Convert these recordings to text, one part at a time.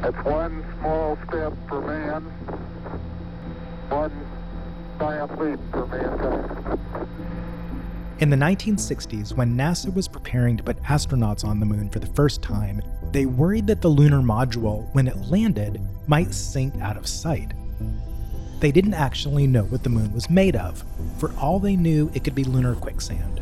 It's one small step for man, one giant leap for mankind. In the 1960s, when NASA was preparing to put astronauts on the moon for the first time, they worried that the lunar module, when it landed, might sink out of sight. They didn't actually know what the moon was made of. For all they knew, it could be lunar quicksand.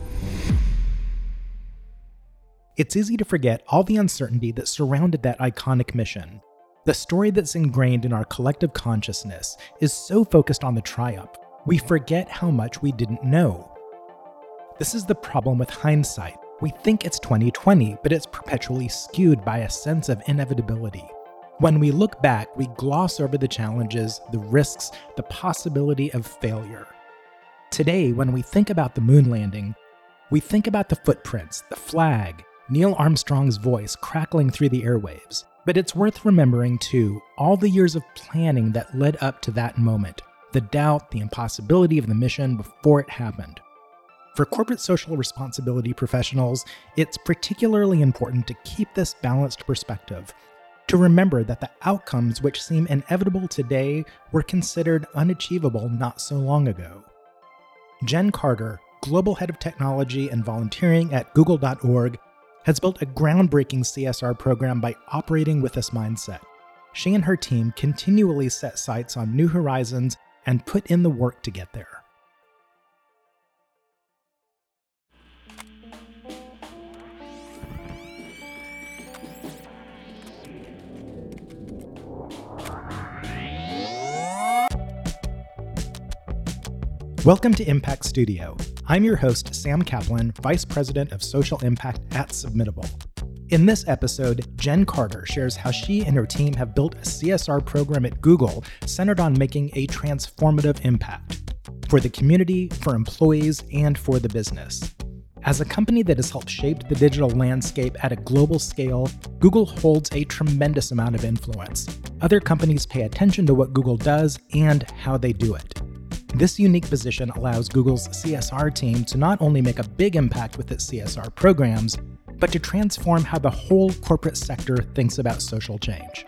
It's easy to forget all the uncertainty that surrounded that iconic mission. The story that's ingrained in our collective consciousness is so focused on the triumph, we forget how much we didn't know. This is the problem with hindsight. We think it's 2020, but it's perpetually skewed by a sense of inevitability. When we look back, we gloss over the challenges, the risks, the possibility of failure. Today, when we think about the moon landing, we think about the footprints, the flag, Neil Armstrong's voice crackling through the airwaves. But it's worth remembering, too, all the years of planning that led up to that moment, the doubt, the impossibility of the mission before it happened. For corporate social responsibility professionals, it's particularly important to keep this balanced perspective, to remember that the outcomes which seem inevitable today were considered unachievable not so long ago. Jen Carter, Global Head of Technology and Volunteering at Google.org, has built a groundbreaking CSR program by operating with this mindset. She and her team continually set sights on new horizons and put in the work to get there. Welcome to Impact Studio. I'm your host, Sam Kaplan, Vice President of Social Impact at Submittable. In this episode, Jen Carter shares how she and her team have built a CSR program at Google centered on making a transformative impact for the community, for employees, and for the business. As a company that has helped shape the digital landscape at a global scale, Google holds a tremendous amount of influence. Other companies pay attention to what Google does and how they do it. This unique position allows Google's CSR team to not only make a big impact with its CSR programs, but to transform how the whole corporate sector thinks about social change.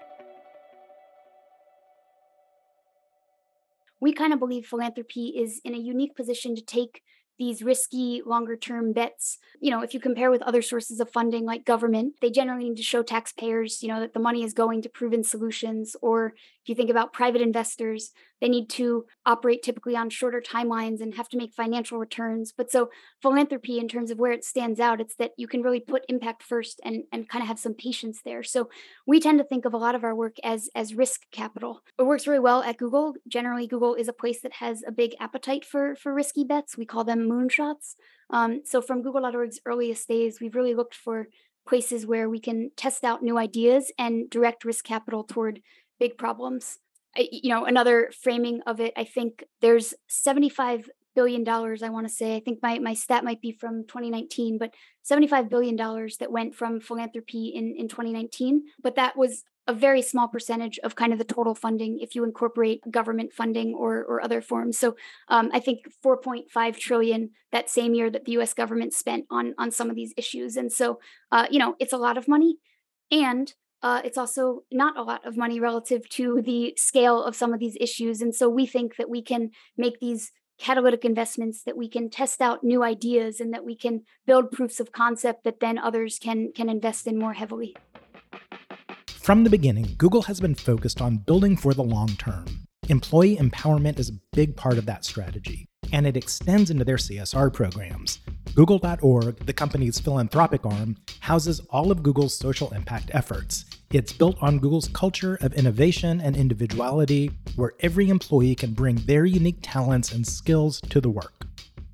We kind of believe philanthropy is in a unique position to take these risky, longer-term bets. If you compare with other sources of funding like government, they generally need to show taxpayers, that the money is going to proven solutions. Or if you think about private investors, they need to operate typically on shorter timelines and have to make financial returns. But so philanthropy, in terms of where it stands out, it's that you can really put impact first and kind of have some patience there. So we tend to think of a lot of our work as risk capital. It works really well at Google. Generally, Google is a place that has a big appetite for risky bets. We call them moonshots. So from Google.org's earliest days, we've really looked for places where we can test out new ideas and direct risk capital toward big problems. Another framing of it, I think there's $75 billion, I want to say. I think my stat might be from 2019, but $75 billion that went from philanthropy in 2019. But that was a very small percentage of kind of the total funding if you incorporate government funding or other forms. So I think 4.5 trillion that same year that the US government spent on some of these issues. And so, it's a lot of money. And it's also not a lot of money relative to the scale of some of these issues. And so we think that we can make these catalytic investments, that we can test out new ideas, and that we can build proofs of concept that then others can invest in more heavily. From the beginning, Google has been focused on building for the long term. Employee empowerment is a big part of that strategy, and it extends into their CSR programs. Google.org, the company's philanthropic arm, houses all of Google's social impact efforts. It's built on Google's culture of innovation and individuality, where every employee can bring their unique talents and skills to the work.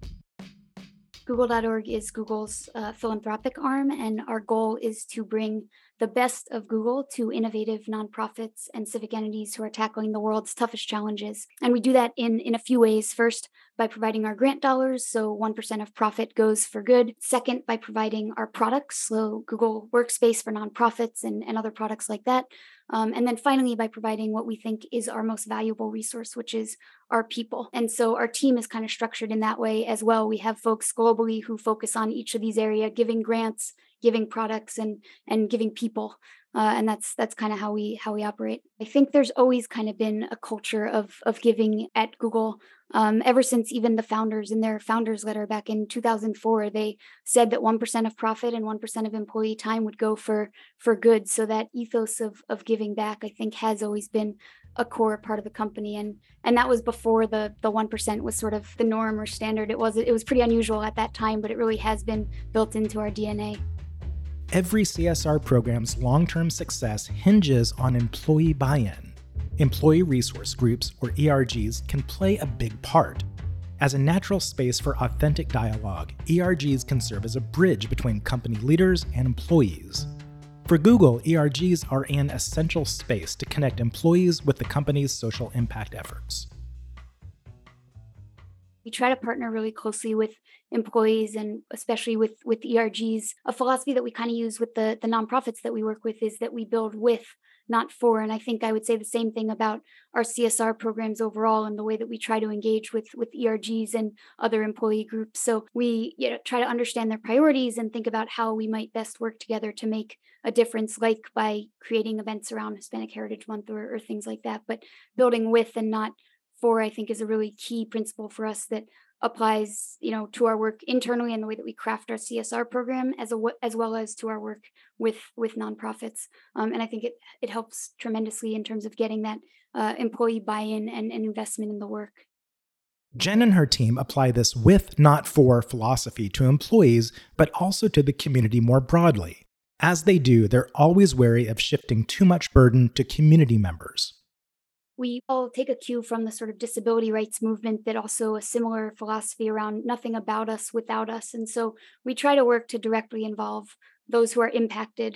Google.org is Google's philanthropic arm, and our goal is to bring the best of Google to innovative nonprofits and civic entities who are tackling the world's toughest challenges. And we do that in a few ways. First, by providing our grant dollars, so 1% of profit goes for good. Second, by providing our products, so Google Workspace for nonprofits and other products like that. And then finally, by providing what we think is our most valuable resource, which is our people. And so our team is kind of structured in that way as well. We have folks globally who focus on each of these areas, giving grants, giving products and giving people. And that's kind of how we operate. I think there's always kind of been a culture of giving at Google. Ever since even the founders in their founders letter back in 2004, they said that 1% of profit and 1% of employee time would go for good. So that ethos of giving back, I think, has always been a core part of the company. And that was before the 1% was sort of the norm or standard. It was pretty unusual at that time, but it really has been built into our DNA. Every CSR program's long-term success hinges on employee buy-in. Employee resource groups, or ERGs, can play a big part. As a natural space for authentic dialogue, ERGs can serve as a bridge between company leaders and employees. For Google, ERGs are an essential space to connect employees with the company's social impact efforts. We try to partner really closely with employees and especially with ERGs. A philosophy that we kind of use with the nonprofits that we work with is that we build with, not for. And I think I would say the same thing about our CSR programs overall and the way that we try to engage with ERGs and other employee groups. So we try to understand their priorities and think about how we might best work together to make a difference, like by creating events around Hispanic Heritage Month or things like that. But building with and not for, I think, is a really key principle for us that applies, to our work internally and the way that we craft our CSR program, as well as to our work with nonprofits. And I think it helps tremendously in terms of getting that employee buy-in and investment in the work. Jen and her team apply this with, not for philosophy to employees, but also to the community more broadly. As they do, they're always wary of shifting too much burden to community members. We all take a cue from the sort of disability rights movement, that also a similar philosophy around nothing about us without us. And so we try to work to directly involve those who are impacted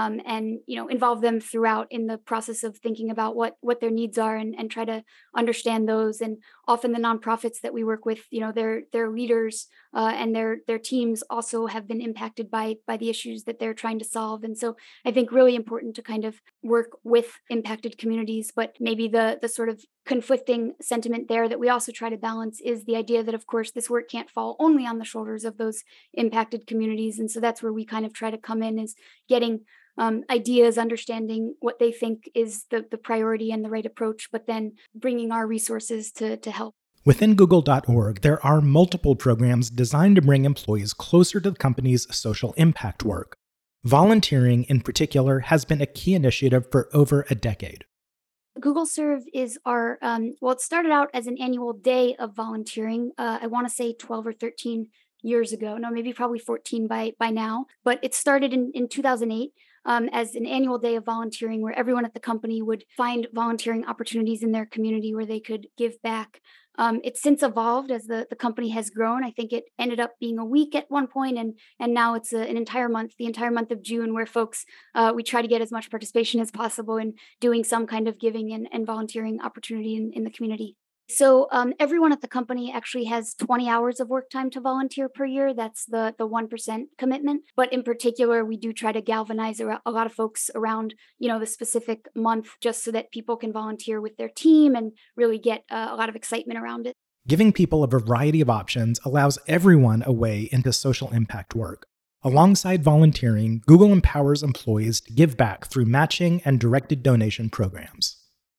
and involve them throughout in the process of thinking about what their needs are and try to understand those. And often the nonprofits that we work with, their leaders and their teams also have been impacted by the issues that they're trying to solve. And so I think really important to kind of work with impacted communities, but maybe the sort of conflicting sentiment there that we also try to balance is the idea that, of course, this work can't fall only on the shoulders of those impacted communities. And so that's where we kind of try to come in, is getting ideas, understanding what they think is the priority and the right approach, but then bringing our resources to help. Within Google.org, there are multiple programs designed to bring employees closer to the company's social impact work. Volunteering, in particular, has been a key initiative for over a decade. Google Serve is our, it started out as an annual day of volunteering, I want to say 12 or 13 years ago. No, maybe probably 14 by now. But it started in 2008 as an annual day of volunteering where everyone at the company would find volunteering opportunities in their community where they could give back. It's since evolved as the company has grown. I think it ended up being a week at one point, and now it's an entire month, the entire month of June, where folks, we try to get as much participation as possible in doing some kind of giving and volunteering opportunity in the community. So everyone at the company actually has 20 hours of work time to volunteer per year. That's the 1% commitment. But in particular, we do try to galvanize a lot of folks around, the specific month, just so that people can volunteer with their team and really get a lot of excitement around it. Giving people a variety of options allows everyone a way into social impact work. Alongside volunteering, Google empowers employees to give back through matching and directed donation programs.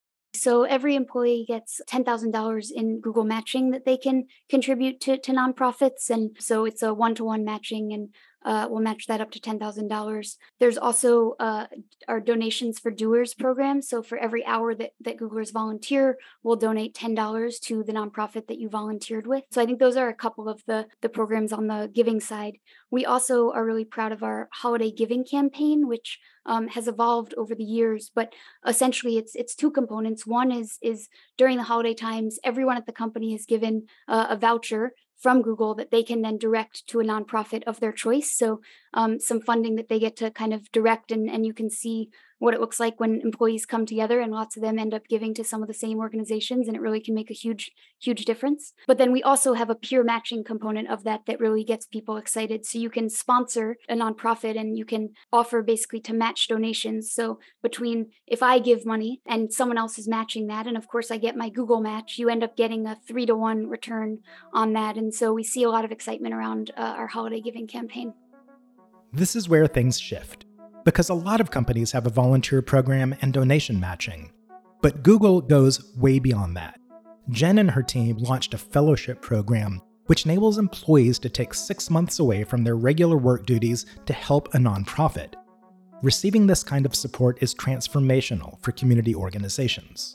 So every employee gets $10,000 in Google matching that they can contribute to nonprofits. And so it's a one-to-one matching, and we'll match that up to $10,000. There's also our donations for doers program. So for every hour that Googlers volunteer, we'll donate $10 to the nonprofit that you volunteered with. So I think those are a couple of the programs on the giving side. We also are really proud of our holiday giving campaign, which has evolved over the years, but essentially it's two components. One is during the holiday times, everyone at the company is given a voucher from Google that they can then direct to a nonprofit of their choice. So some funding that they get to kind of direct, and you can see what it looks like when employees come together, and lots of them end up giving to some of the same organizations, and it really can make a huge difference. But then we also have a peer matching component of that really gets people excited. So you can sponsor a nonprofit and you can offer basically to match donations. So between, if I give money and someone else is matching that, and of course I get my Google match, you end up getting a 3-to-1 return on that. And so we see a lot of excitement around our holiday giving campaign. This is where things shift, because a lot of companies have a volunteer program and donation matching. But Google goes way beyond that. Jen and her team launched a fellowship program which enables employees to take 6 months away from their regular work duties to help a nonprofit. Receiving this kind of support is transformational for community organizations.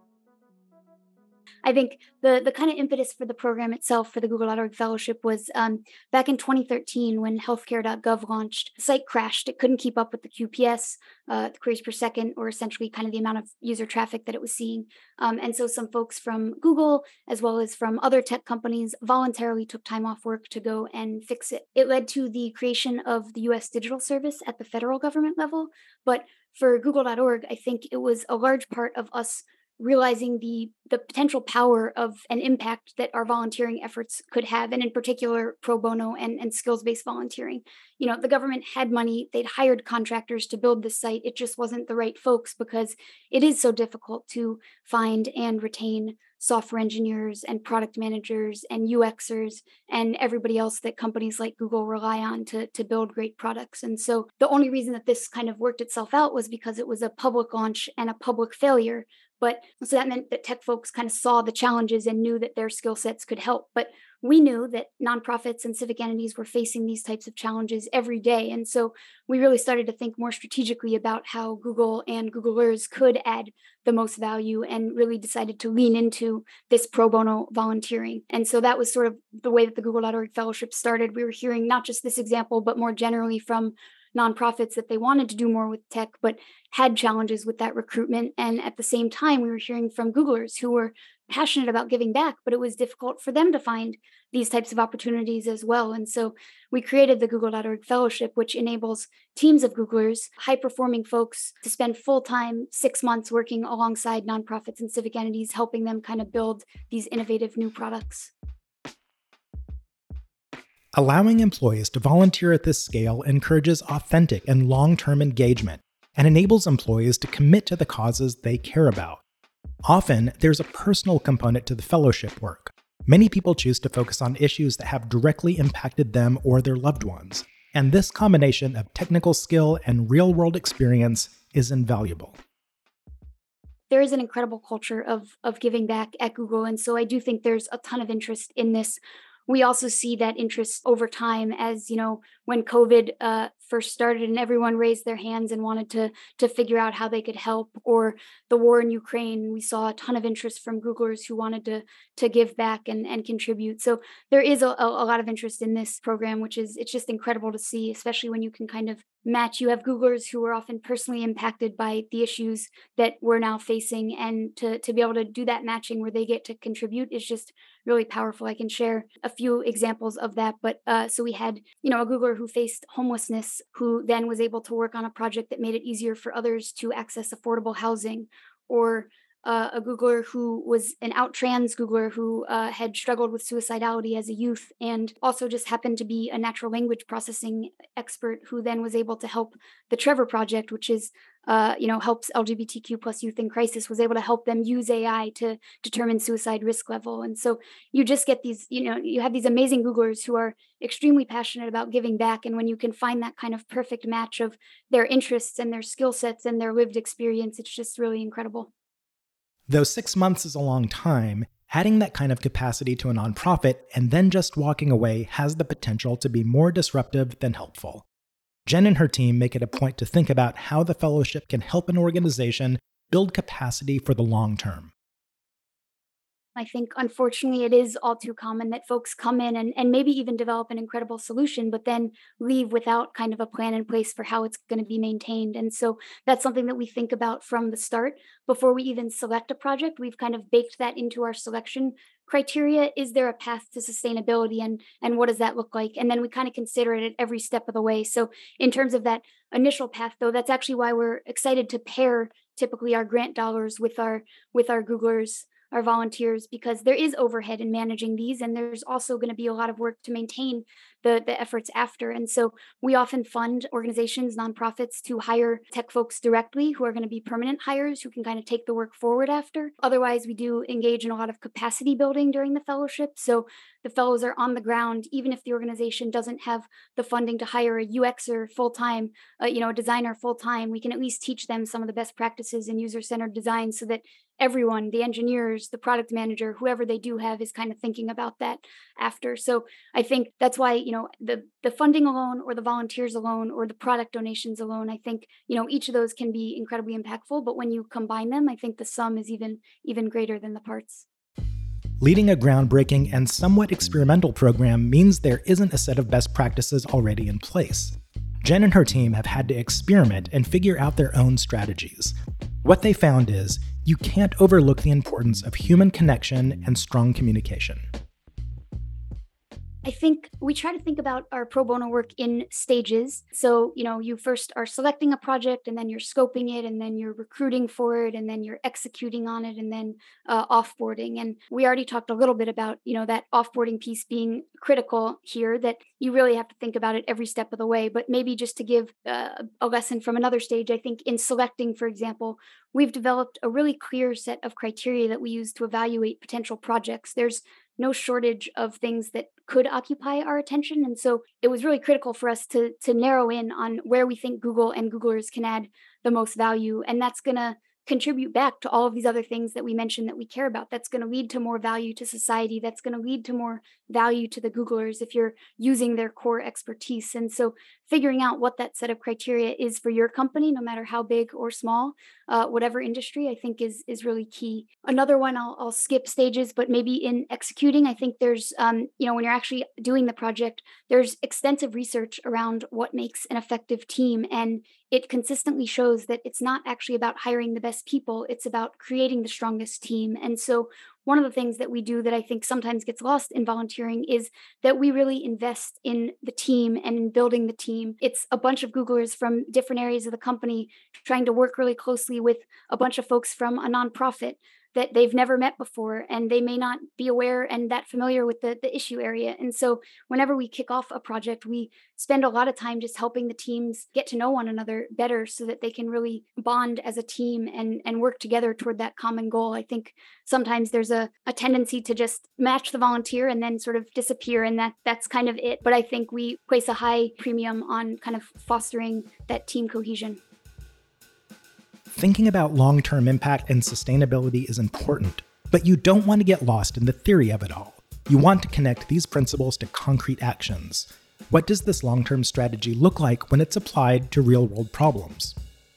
I think the kind of impetus for the program itself, for the Google.org Fellowship, was back in 2013 when healthcare.gov launched. The site crashed. It couldn't keep up with the QPS, the queries per second, or essentially kind of the amount of user traffic that it was seeing. And so some folks from Google, as well as from other tech companies, voluntarily took time off work to go and fix it. It led to the creation of the US Digital Service at the federal government level. But for Google.org, I think it was a large part of us realizing the potential power of an impact that our volunteering efforts could have, and in particular pro bono and skills-based volunteering. The government had money, they'd hired contractors to build this site. It just wasn't the right folks because it is so difficult to find and retain software engineers and product managers and UXers and everybody else that companies like Google rely on to build great products. And so the only reason that this kind of worked itself out was because it was a public launch and a public failure. But so that meant that tech folks kind of saw the challenges and knew that their skill sets could help. But we knew that nonprofits and civic entities were facing these types of challenges every day. And so we really started to think more strategically about how Google and Googlers could add the most value, and really decided to lean into this pro bono volunteering. And so that was sort of the way that the Google.org Fellowship started. We were hearing not just this example, but more generally from nonprofits that they wanted to do more with tech, but had challenges with that recruitment. And at the same time, we were hearing from Googlers who were passionate about giving back, but it was difficult for them to find these types of opportunities as well. And so we created the Google.org Fellowship, which enables teams of Googlers, high-performing folks, to spend full-time 6 months working alongside nonprofits and civic entities, helping them kind of build these innovative new products. Allowing employees to volunteer at this scale encourages authentic and long-term engagement and enables employees to commit to the causes they care about. Often, there's a personal component to the fellowship work. Many people choose to focus on issues that have directly impacted them or their loved ones, and this combination of technical skill and real-world experience is invaluable. There is an incredible culture of giving back at Google, and so I do think there's a ton of interest in this. We also see that interest over time as, when COVID first started and everyone raised their hands and wanted to figure out how they could help, or the war in Ukraine, we saw a ton of interest from Googlers who wanted to give back and contribute. So there is a lot of interest in this program, it's just incredible to see, especially when you can kind of match. You have Googlers who are often personally impacted by the issues that we're now facing, and to be able to do that matching where they get to contribute is just really powerful. I can share a few examples of that. But so we had, a Googler who faced homelessness, who then was able to work on a project that made it easier for others to access affordable housing, or a Googler who was an out trans Googler who had struggled with suicidality as a youth, and also just happened to be a natural language processing expert, who then was able to help the Trevor Project, which is helps LGBTQ plus youth in crisis, was able to help them use AI to determine suicide risk level. And so you just get these, you have these amazing Googlers who are extremely passionate about giving back. And when you can find that kind of perfect match of their interests and their skill sets and their lived experience, it's just really incredible. Though 6 months is a long time, adding that kind of capacity to a nonprofit and then just walking away has the potential to be more disruptive than helpful. Jen and her team make it a point to think about how the fellowship can help an organization build capacity for the long term. I think, unfortunately, it is all too common that folks come in and maybe even develop an incredible solution, but then leave without kind of a plan in place for how it's going to be maintained. And so that's something that we think about from the start. Before we even select a project, we've kind of baked that into our selection criteria. Is there a path to sustainability, and what does that look like? And then we kind of consider it at every step of the way. So in terms of that initial path, though, that's actually why we're excited to pair typically our grant dollars with our Googlers our volunteers, because there is overhead in managing these, and there's also going to be a lot of work to maintain the efforts after. And so we often fund organizations, nonprofits, to hire tech folks directly who are going to be permanent hires who can kind of take the work forward after. Otherwise, we do engage in a lot of capacity building during the fellowship. So the fellows are on the ground, even if the organization doesn't have the funding to hire a UXer full-time, a designer full-time. We can at least teach them some of the best practices in user-centered design so that everyone, the engineers, the product manager, whoever they do have, is kind of thinking about that after. So I think that's why, the funding alone, or the volunteers alone, or the product donations alone, I think, each of those can be incredibly impactful. But when you combine them, I think the sum is even greater than the parts. Leading a groundbreaking and somewhat experimental program means there isn't a set of best practices already in place. Jen and her team have had to experiment and figure out their own strategies. What they found is, you can't overlook the importance of human connection and strong communication. I think we try to think about our pro bono work in stages. So, you first are selecting a project, and then you're scoping it, and then you're recruiting for it, and then you're executing on it, and then offboarding. And we already talked a little bit about, that offboarding piece being critical here, that you really have to think about it every step of the way. But maybe just to give a lesson from another stage, I think in selecting, for example, we've developed a really clear set of criteria that we use to evaluate potential projects. There's no shortage of things that could occupy our attention. And so it was really critical for us to narrow in on where we think Google and Googlers can add the most value. And that's going to contribute back to all of these other things that we mentioned that we care about. That's going to lead to more value to society. That's going to lead to more value to the Googlers if you're using their core expertise. And so figuring out what that set of criteria is for your company, no matter how big or small, whatever industry, I think is really key. Another one, I'll skip stages, but maybe in executing, I think there's, when you're actually doing the project, there's extensive research around what makes an effective team. And it consistently shows that it's not actually about hiring the best people, it's about creating the strongest team. And so one of the things that we do that I think sometimes gets lost in volunteering is that we really invest in the team and in building the team. It's a bunch of Googlers from different areas of the company trying to work really closely with a bunch of folks from a nonprofit that they've never met before, and they may not be aware and that familiar with the issue area. And so whenever we kick off a project, we spend a lot of time just helping the teams get to know one another better so that they can really bond as a team and work together toward that common goal. I think sometimes there's a tendency to just match the volunteer and then sort of disappear, and that's kind of it. But I think we place a high premium on kind of fostering that team cohesion. Thinking about long-term impact and sustainability is important, but you don't want to get lost in the theory of it all. You want to connect these principles to concrete actions. What does this long-term strategy look like when it's applied to real-world problems?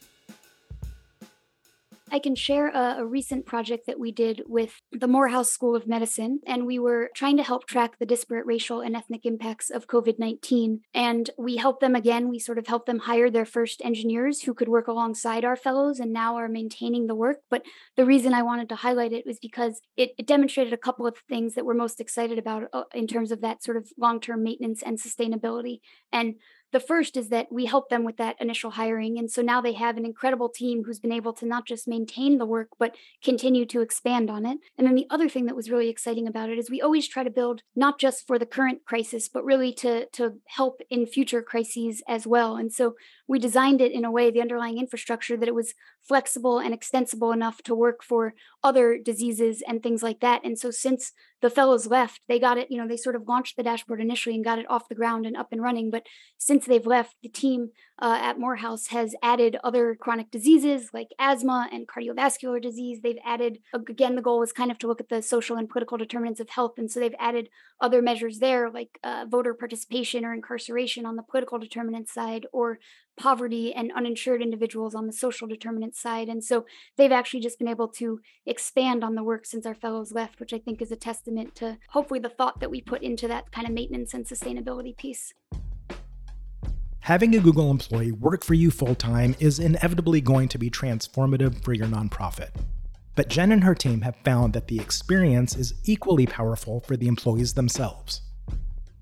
I can share a recent project that we did with the Morehouse School of Medicine, and we were trying to help track the disparate racial and ethnic impacts of COVID-19. And we helped them again. We sort of helped them hire their first engineers who could work alongside our fellows and now are maintaining the work. But the reason I wanted to highlight it was because it demonstrated a couple of things that we're most excited about in terms of that sort of long-term maintenance and sustainability. And the first is that we help them with that initial hiring. And so now they have an incredible team who's been able to not just maintain the work, but continue to expand on it. And then the other thing that was really exciting about it is we always try to build not just for the current crisis, but really to help in future crises as well. And so we designed it in a way, the underlying infrastructure, that it was flexible and extensible enough to work for other diseases and things like that. And so since the fellows left, they got it, they sort of launched the dashboard initially and got it off the ground and up and running. But since they've left, the team at Morehouse has added other chronic diseases like asthma and cardiovascular disease. They've added, again, the goal was kind of to look at the social and political determinants of health. And so they've added other measures there, like voter participation or incarceration on the political determinant side, or poverty and uninsured individuals on the social determinant side. And so they've actually just been able to expand on the work since our fellows left, which I think is a testament to hopefully the thought that we put into that kind of maintenance and sustainability piece. Having a Google employee work for you full-time is inevitably going to be transformative for your nonprofit. But Jen and her team have found that the experience is equally powerful for the employees themselves.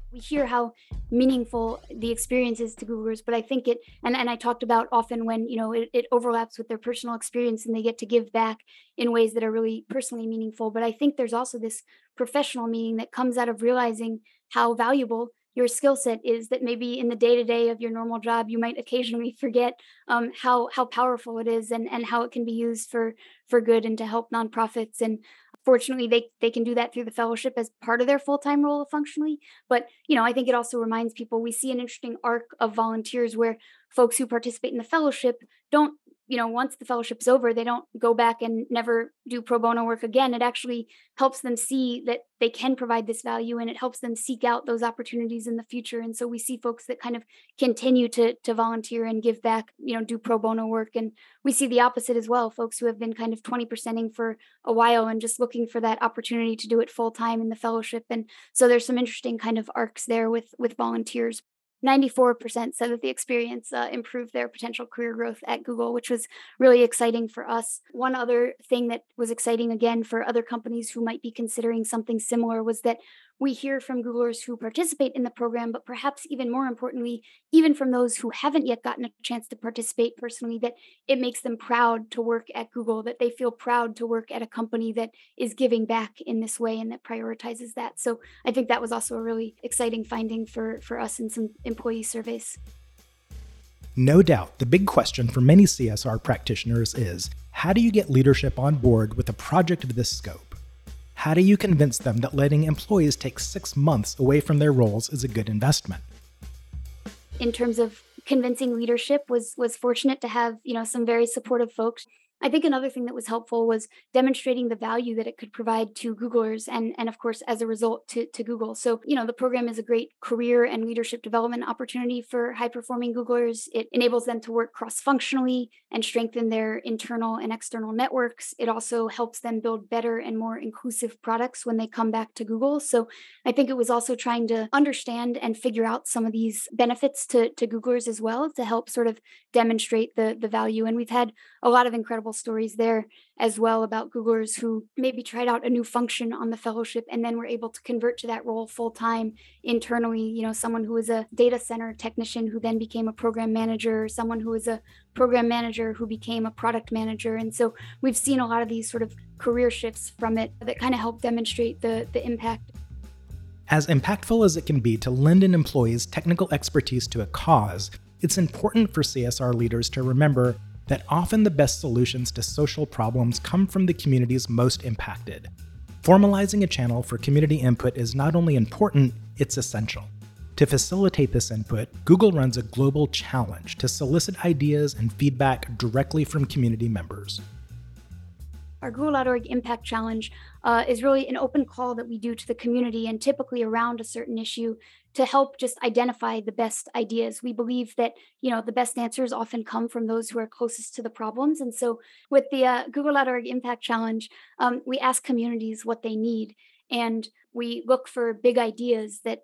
We hear how meaningful the experience is to Googlers, but I think and I talked about often when, it overlaps with their personal experience and they get to give back in ways that are really personally meaningful. But I think there's also this professional meaning that comes out of realizing how valuable your skill set is, that maybe in the day to day of your normal job, you might occasionally forget how powerful it is, and how it can be used for good and to help nonprofits. And fortunately, they can do that through the fellowship as part of their full-time role functionally. But I think it also reminds people, we see an interesting arc of volunteers where folks who participate in the fellowship don't, once the fellowship's over, they don't go back and never do pro bono work again. It actually helps them see that they can provide this value, and it helps them seek out those opportunities in the future. And so we see folks that kind of continue to volunteer and give back, do pro bono work. And we see the opposite as well, folks who have been kind of 20%ing for a while and just looking for that opportunity to do it full time in the fellowship. And so there's some interesting kind of arcs there with volunteers. 94% said that the experience improved their potential career growth at Google, which was really exciting for us. One other thing that was exciting again for other companies who might be considering something similar was that we hear from Googlers who participate in the program, but perhaps even more importantly, even from those who haven't yet gotten a chance to participate personally, that it makes them proud to work at Google, that they feel proud to work at a company that is giving back in this way and that prioritizes that. So I think that was also a really exciting finding for us in some employee surveys. No doubt, the big question for many CSR practitioners is, how do you get leadership on board with a project of this scope? How do you convince them that letting employees take 6 months away from their roles is a good investment? In terms of convincing leadership, was fortunate to have, some very supportive folks. I think another thing that was helpful was demonstrating the value that it could provide to Googlers and of course, as a result to Google. So, the program is a great career and leadership development opportunity for high-performing Googlers. It enables them to work cross-functionally and strengthen their internal and external networks. It also helps them build better and more inclusive products when they come back to Google. So I think it was also trying to understand and figure out some of these benefits to Googlers as well, to help sort of demonstrate the value. And we've had a lot of incredible stories there as well about Googlers who maybe tried out a new function on the fellowship and then were able to convert to that role full time internally. Someone who was a data center technician who then became a program manager, or someone who was a program manager who became a product manager. And so we've seen a lot of these sort of career shifts from it that kind of help demonstrate the impact. As impactful as it can be to lend an employee's technical expertise to a cause, it's important for CSR leaders to remember that often the best solutions to social problems come from the communities most impacted. Formalizing a channel for community input is not only important, it's essential. To facilitate this input, Google runs a global challenge to solicit ideas and feedback directly from community members. Our Google.org Impact Challenge is really an open call that we do to the community, and typically around a certain issue, to help just identify the best ideas. We believe that, the best answers often come from those who are closest to the problems. And so with the Google.org Impact Challenge, we ask communities what they need. And we look for big ideas that,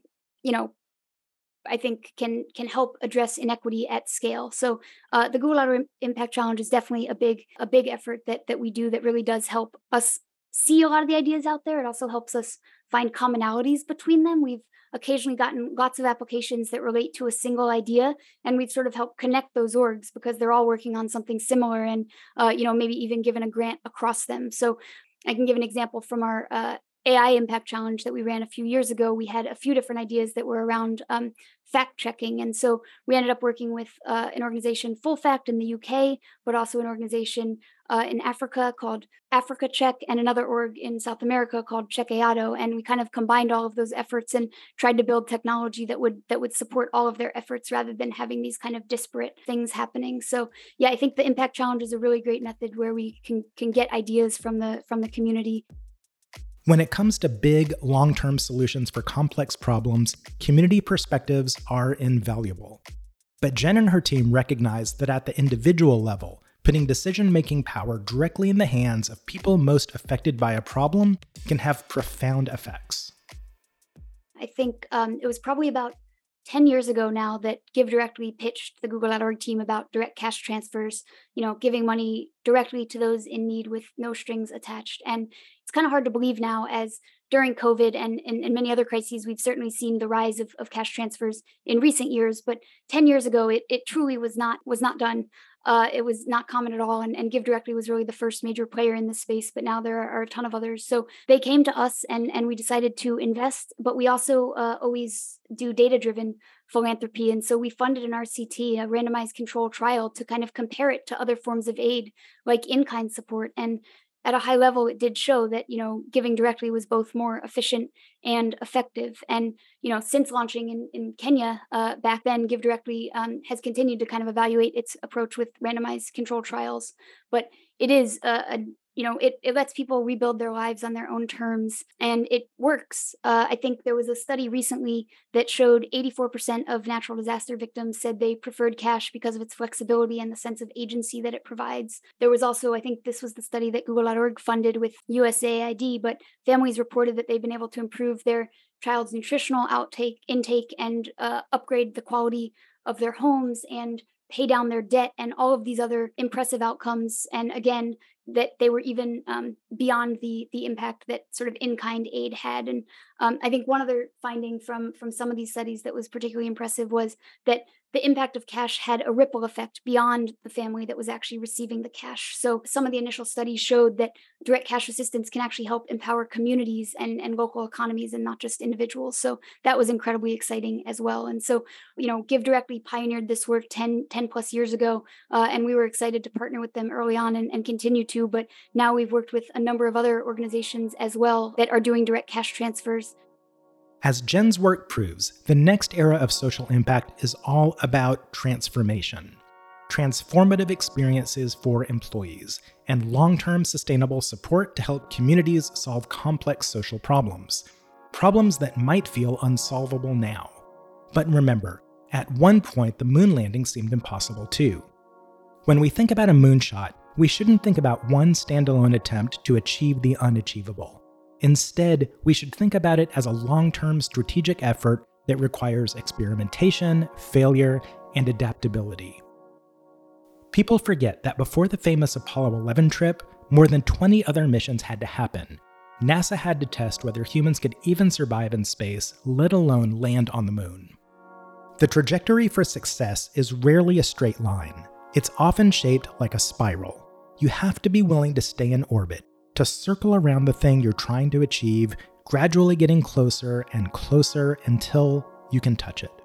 I think can help address inequity at scale. So the Google Impact Challenge is definitely a big effort that we do that really does help us see a lot of the ideas out there. It also helps us find commonalities between them. We've occasionally gotten lots of applications that relate to a single idea, and we've sort of helped connect those orgs because they're all working on something similar, and maybe even given a grant across them. So I can give an example from our AI Impact Challenge that we ran a few years ago. We had a few different ideas that were around fact checking. And so we ended up working with an organization, Full Fact, in the UK, but also an organization in Africa called Africa Check, and another org in South America called Chequeado. And we kind of combined all of those efforts and tried to build technology that would support all of their efforts rather than having these kind of disparate things happening. So yeah, I think the Impact Challenge is a really great method where we can get ideas from the community. When it comes to big, long-term solutions for complex problems, community perspectives are invaluable. But Jen and her team recognize that at the individual level, putting decision-making power directly in the hands of people most affected by a problem can have profound effects. I think it was probably about 10 years ago now that GiveDirectly pitched the Google.org team about direct cash transfers, giving money directly to those in need with no strings attached. And it's kind of hard to believe now, as during COVID and many other crises, we've certainly seen the rise of cash transfers in recent years. But 10 years ago, it truly was not done. It was not common at all. And GiveDirectly was really the first major player in this space, but now there are a ton of others. So they came to us and we decided to invest, but we also always do data-driven philanthropy. And so we funded an RCT, a randomized control trial, to kind of compare it to other forms of aid, like in-kind support. And at a high level, it did show that, giving directly was both more efficient and effective. And, since launching in Kenya back then, GiveDirectly has continued to kind of evaluate its approach with randomized control trials. But it is it lets people rebuild their lives on their own terms, and it works. I think there was a study recently that showed 84% of natural disaster victims said they preferred cash because of its flexibility and the sense of agency that it provides. There was also, I think this was the study that Google.org funded with USAID, but families reported that they've been able to improve their child's nutritional intake and upgrade the quality of their homes and pay down their debt and all of these other impressive outcomes. And again, that they were even beyond the impact that sort of in-kind aid had. And I think one other finding from some of these studies that was particularly impressive was that the impact of cash had a ripple effect beyond the family that was actually receiving the cash. So some of the initial studies showed that direct cash assistance can actually help empower communities and local economies and not just individuals. So that was incredibly exciting as well. And so, GiveDirectly pioneered this work 10 plus years ago, and we were excited to partner with them early on and continue to. But now we've worked with a number of other organizations as well that are doing direct cash transfers. As Jen's work proves, the next era of social impact is all about transformation. Transformative experiences for employees, and long-term sustainable support to help communities solve complex social problems. Problems that might feel unsolvable now. But remember, at one point the moon landing seemed impossible too. When we think about a moonshot, we shouldn't think about one standalone attempt to achieve the unachievable. Instead, we should think about it as a long-term strategic effort that requires experimentation, failure, and adaptability. People forget that before the famous Apollo 11 trip, more than 20 other missions had to happen. NASA had to test whether humans could even survive in space, let alone land on the moon. The trajectory for success is rarely a straight line. It's often shaped like a spiral. You have to be willing to stay in orbit, to circle around the thing you're trying to achieve, gradually getting closer and closer until you can touch it.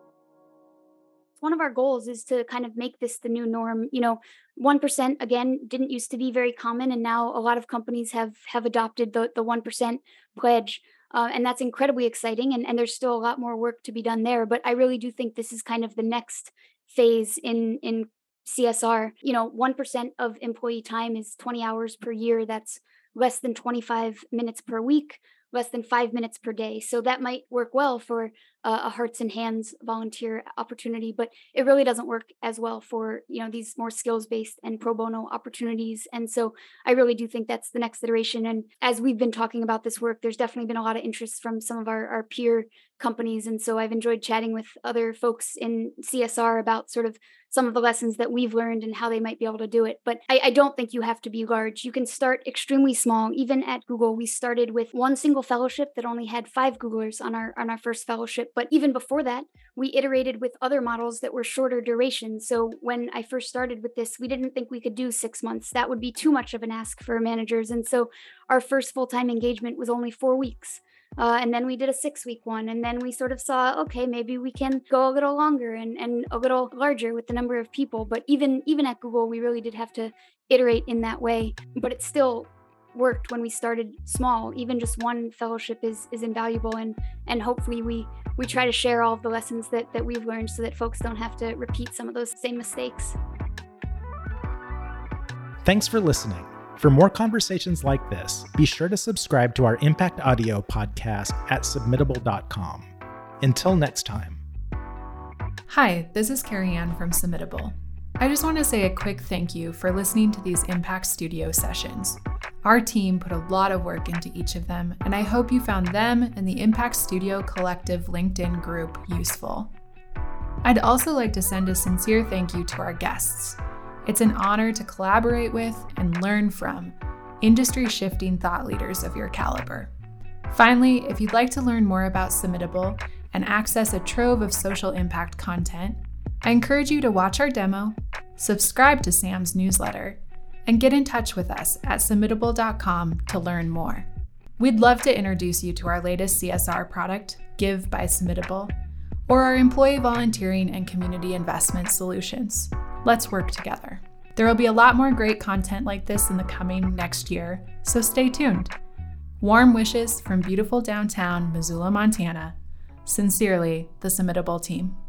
One of our goals is to kind of make this the new norm. 1%, again, didn't used to be very common, and now a lot of companies have adopted the 1% pledge. And that's incredibly exciting, and there's still a lot more work to be done there. But I really do think this is kind of the next phase in CSR. 1% of employee time is 20 hours per year. That's less than 25 minutes per week, less than 5 minutes per day. So that might work well for a hearts and hands volunteer opportunity, but it really doesn't work as well for these more skills-based and pro bono opportunities. And so I really do think that's the next iteration. And as we've been talking about this work, there's definitely been a lot of interest from some of our peer companies. And so I've enjoyed chatting with other folks in CSR about sort of some of the lessons that we've learned and how they might be able to do it. But I don't think you have to be large. You can start extremely small. Even at Google, we started with one single fellowship that only had 5 Googlers on our first fellowship. But even before that, we iterated with other models that were shorter duration. So when I first started with this, we didn't think we could do 6 months. That would be too much of an ask for managers. And so our first full-time engagement was only 4 weeks. And then we did a 6-week one. And then we sort of saw, okay, maybe we can go a little longer and a little larger with the number of people. But even at Google, we really did have to iterate in that way. But it still worked when we started small. Even just one fellowship is invaluable. And hopefully we try to share all of the lessons that we've learned so that folks don't have to repeat some of those same mistakes. Thanks for listening. For more conversations like this, be sure to subscribe to our Impact Audio podcast at submittable.com. Until next time. Hi, this is Carrie Ann from Submittable. I just want to say a quick thank you for listening to these Impact Studio sessions. Our team put a lot of work into each of them, and I hope you found them and the Impact Studio Collective LinkedIn group useful. I'd also like to send a sincere thank you to our guests. It's an honor to collaborate with and learn from industry-shifting thought leaders of your caliber. Finally, if you'd like to learn more about Submittable and access a trove of social impact content, I encourage you to watch our demo, subscribe to Sam's newsletter, and get in touch with us at submittable.com to learn more. We'd love to introduce you to our latest CSR product, Give by Submittable, or our employee volunteering and community investment solutions. Let's work together. There will be a lot more great content like this in the coming next year, so stay tuned. Warm wishes from beautiful downtown Missoula, Montana. Sincerely, the Submittable team.